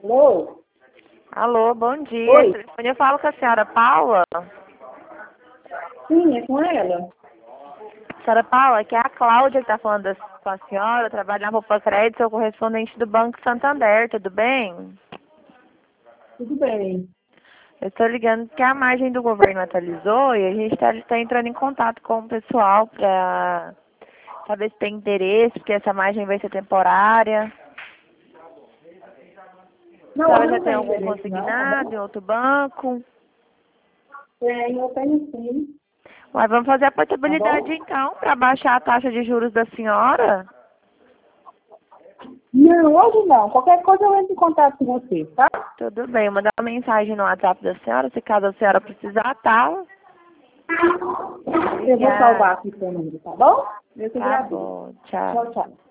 Alô? Alô, bom dia. Oi? Eu falo com a senhora Paula. Sim, é com ela. Senhora Paula, aqui é a Cláudia que está falando com a senhora. Eu trabalho na Roupa Crédito, sou correspondente do Banco Santander, tudo bem? Tudo bem. Eu estou ligando porque a margem do governo atualizou e a gente está entrando em contato com o pessoal para saber se tem interesse, porque essa margem vai ser temporária. A Não, senhora hoje já não tem tem algum interesse não, tá consignado em bom? outro banco? Eu tenho sim, Mas vamos fazer a tá portabilidade bom? então, para baixar a taxa de juros da senhora? Não, hoje não. Qualquer coisa eu entro em contato com você, tá? Tudo bem, eu vou mandar uma mensagem no WhatsApp da senhora, se caso a senhora precisar, tá? Eu vou Obrigada. salvar aqui seu número, tá bom? Eu te Tá agradeço. bom, tchau. Tchau, tchau.